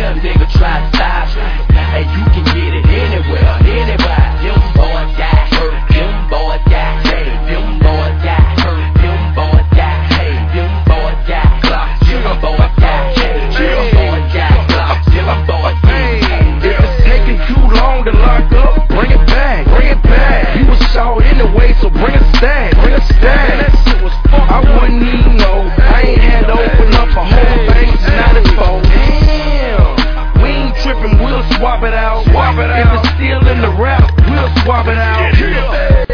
them nigga try to stop you. And you can get it anywhere, anywhere. Them boys got hurt, them boys got paid, them boys got hurt, them boys got paid, them boys got clocked, them boys got paid, them boys got clocked, them boys got paid. If it's taking too long to lock up, bring it back, bring it back. You was short anyway, so bring a stack, bring a stack.